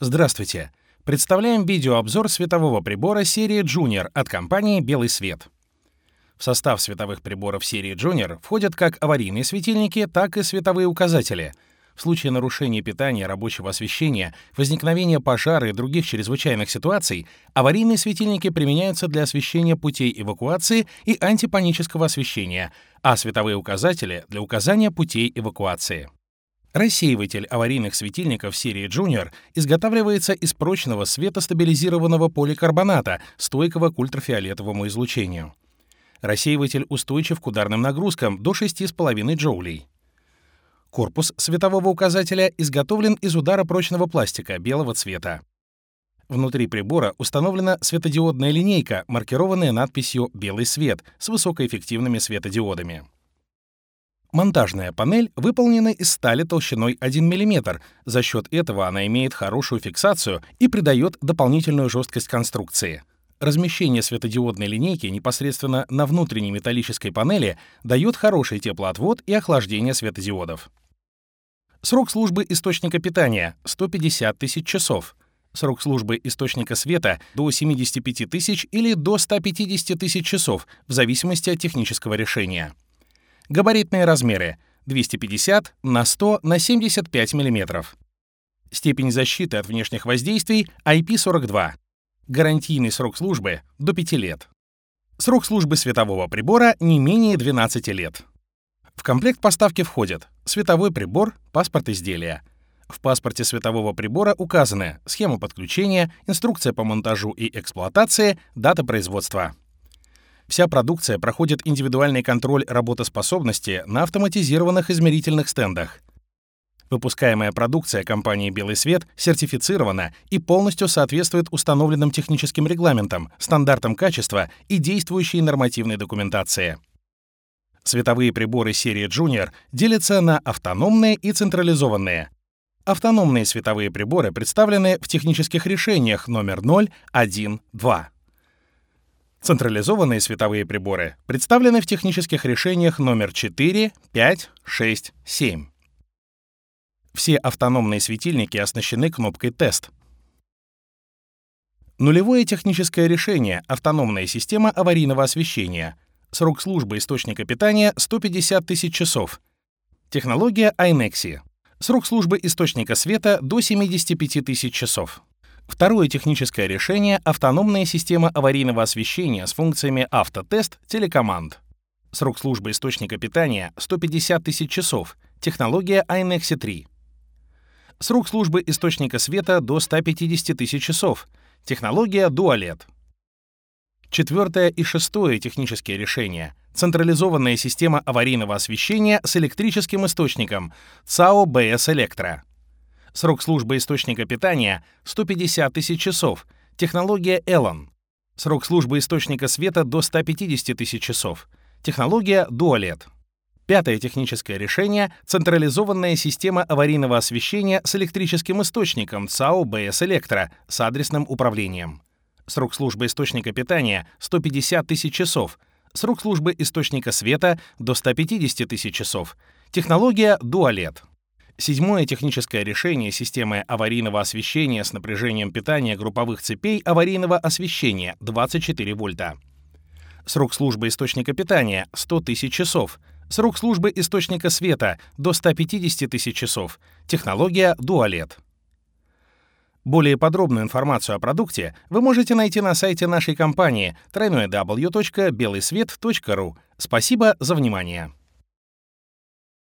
Здравствуйте! Представляем видеообзор светового прибора серии Junior от компании «Белый свет». В состав световых приборов серии Junior входят как аварийные светильники, так и световые указатели. В случае нарушения питания рабочего освещения, возникновения пожара и других чрезвычайных ситуаций, аварийные светильники применяются для освещения путей эвакуации и антипанического освещения, а световые указатели — для указания путей эвакуации. Рассеиватель аварийных светильников серии Junior изготавливается из прочного светостабилизированного поликарбоната, стойкого к ультрафиолетовому излучению. Рассеиватель устойчив к ударным нагрузкам до 6,5 джоулей. Корпус светового указателя изготовлен из ударопрочного пластика белого цвета. Внутри прибора установлена светодиодная линейка, маркированная надписью «Белый свет» с высокоэффективными светодиодами. Монтажная панель выполнена из стали толщиной 1 мм. За счет этого она имеет хорошую фиксацию и придает дополнительную жесткость конструкции. Размещение светодиодной линейки непосредственно на внутренней металлической панели дает хороший теплоотвод и охлаждение светодиодов. Срок службы источника питания — 150 тысяч часов. Срок службы источника света — до 75 тысяч или до 150 тысяч часов, в зависимости от технического решения. Габаритные размеры — 250 на 100 на 75 мм. Степень защиты от внешних воздействий — IP42. Гарантийный срок службы — до 5 лет. Срок службы светового прибора — не менее 12 лет. В комплект поставки входят световой прибор, паспорт изделия. В паспорте светового прибора указаны схема подключения, инструкция по монтажу и эксплуатации, дата производства. Вся продукция проходит индивидуальный контроль работоспособности на автоматизированных измерительных стендах. Выпускаемая продукция компании «Белый свет» сертифицирована и полностью соответствует установленным техническим регламентам, стандартам качества и действующей нормативной документации. Световые приборы серии Junior делятся на автономные и централизованные. Автономные световые приборы представлены в технических решениях номер 0, 1, 2. Централизованные световые приборы представлены в технических решениях номер 4, 5, 6, 7. Все автономные светильники оснащены кнопкой «Тест». Нулевое техническое решение — автономная система аварийного освещения. Срок службы источника питания — 150 тысяч часов. Технология iNexi. Срок службы источника света — до 75 тысяч часов. Второе техническое решение — автономная система аварийного освещения с функциями автотест, телекоманд. Срок службы источника питания — 150 тысяч часов. Технология iNexi 3. Срок службы источника света — до 150 тысяч часов. Технология Dual-LED. Четвертое и шестое технические решения — централизованная система аварийного освещения с электрическим источником ЦАО БС Электро. Срок службы источника питания — 150 тысяч часов. Технология Elon. Срок службы источника света — до 150 тысяч часов. Технология Dual-LED. Пятое техническое решение — централизованная система аварийного освещения с электрическим источником ЦАО БС Электро с адресным управлением. Срок службы источника питания — 150 тысяч часов. Срок службы источника света — до 150 тысяч часов. Технология Dual-LED. Седьмое техническое решение системы аварийного освещения с напряжением питания групповых цепей аварийного освещения 24 вольта. Срок службы источника питания — 100 тысяч часов. Срок службы источника света — до 150 тысяч часов. Технология Dual-LED. Более подробную информацию о продукте вы можете найти на сайте нашей компании www.belysvet.ru. Спасибо за внимание.